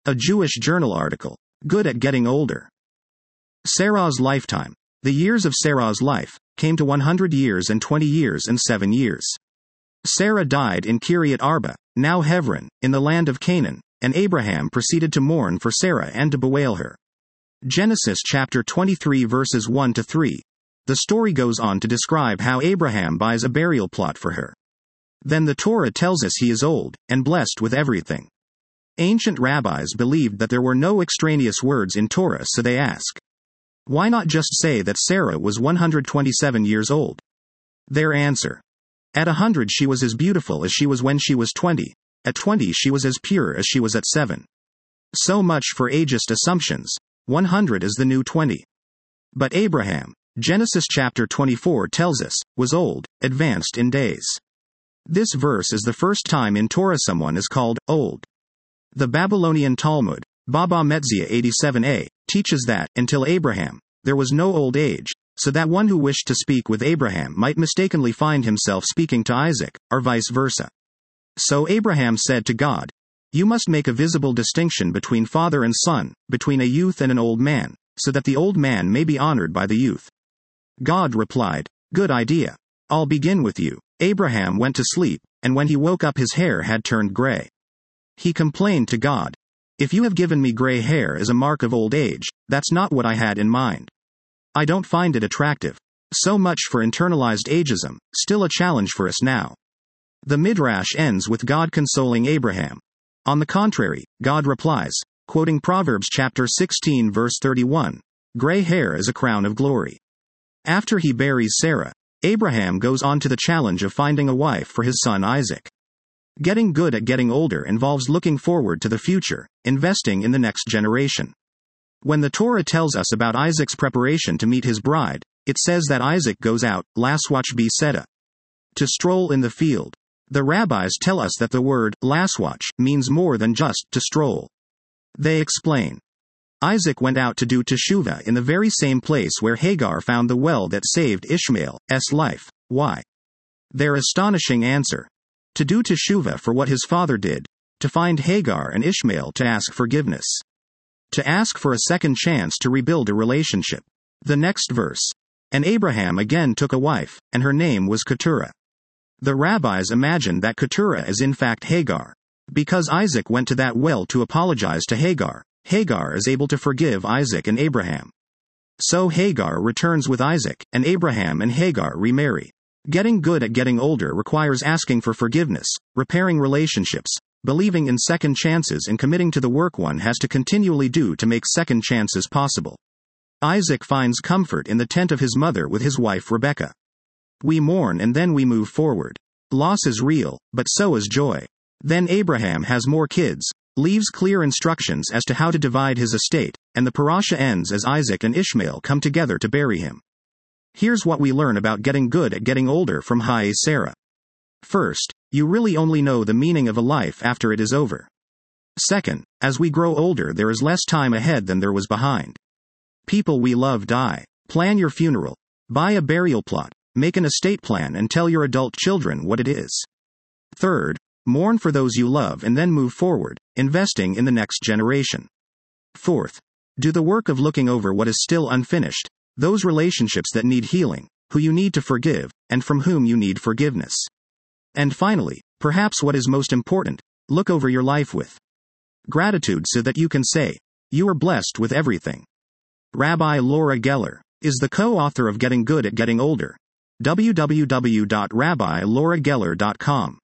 A Jewish journal article. Good at getting older. Sarah's lifetime. The years of Sarah's life came to 100 years and 20 years and 7 years. Sarah died in Kiryat Arba, now Hebron, in the land of Canaan, and Abraham proceeded to mourn for Sarah and to bewail her. Genesis chapter 23 verses 1 to 3. The story goes on to describe how Abraham buys a burial plot for her. Then the Torah tells us he is old, and blessed with everything. Ancient rabbis believed that there were no extraneous words in Torah, so they ask, why not just say that Sarah was 127 years old? Their answer. At 100 she was as beautiful as she was when she was 20, at 20 she was as pure as she was at 7. So much for ageist assumptions. 100 is the new 20. But Abraham, Genesis chapter 24 tells us, was old, advanced in days. This verse is the first time in Torah someone is called old. The Babylonian Talmud, Baba Metzia 87a, teaches that, until Abraham, there was no old age, so that one who wished to speak with Abraham might mistakenly find himself speaking to Isaac, or vice versa. So Abraham said to God, you must make a visible distinction between father and son, between a youth and an old man, so that the old man may be honored by the youth. God replied, good idea. I'll begin with you. Abraham went to sleep, and when he woke up his hair had turned gray. He complained to God, if you have given me gray hair as a mark of old age, that's not what I had in mind. I don't find it attractive. So much for internalized ageism, still a challenge for us now. The Midrash ends with God consoling Abraham. On the contrary, God replies, quoting Proverbs chapter 16 verse 31, gray hair is a crown of glory. After he buries Sarah, Abraham goes on to the challenge of finding a wife for his son Isaac. Getting good at getting older involves looking forward to the future, investing in the next generation. When the Torah tells us about Isaac's preparation to meet his bride, it says that Isaac goes out, laswach b'seda, to stroll in the field. The rabbis tell us that the word laswach means more than just to stroll. They explain. Isaac went out to do teshuvah in the very same place where Hagar found the well that saved Ishmael's life. Why? Their astonishing answer. To do teshuvah for what his father did, to find Hagar and Ishmael to ask forgiveness. To ask for a second chance to rebuild a relationship. The next verse. And Abraham again took a wife, and her name was Keturah. The rabbis imagine that Keturah is in fact Hagar. Because Isaac went to that well to apologize to Hagar, Hagar is able to forgive Isaac and Abraham. So Hagar returns with Isaac, and Abraham and Hagar remarry. Getting good at getting older requires asking for forgiveness, repairing relationships, believing in second chances and committing to the work one has to continually do to make second chances possible. Isaac finds comfort in the tent of his mother with his wife Rebekah. We mourn and then we move forward. Loss is real, but so is joy. Then Abraham has more kids, leaves clear instructions as to how to divide his estate, and the parasha ends as Isaac and Ishmael come together to bury him. Here's what we learn about getting good at getting older from Hayei Sarah. First, you really only know the meaning of a life after it is over. Second, as we grow older there is less time ahead than there was behind. People we love die. Plan your funeral. Buy a burial plot. Make an estate plan and tell your adult children what it is. Third, mourn for those you love and then move forward, investing in the next generation. Fourth, do the work of looking over what is still unfinished, those relationships that need healing, who you need to forgive, and from whom you need forgiveness. And finally, perhaps what is most important, look over your life with gratitude so that you can say, you are blessed with everything. Rabbi Laura Geller is the co-author of Getting Good at Getting Older. www.rabbilaurageller.com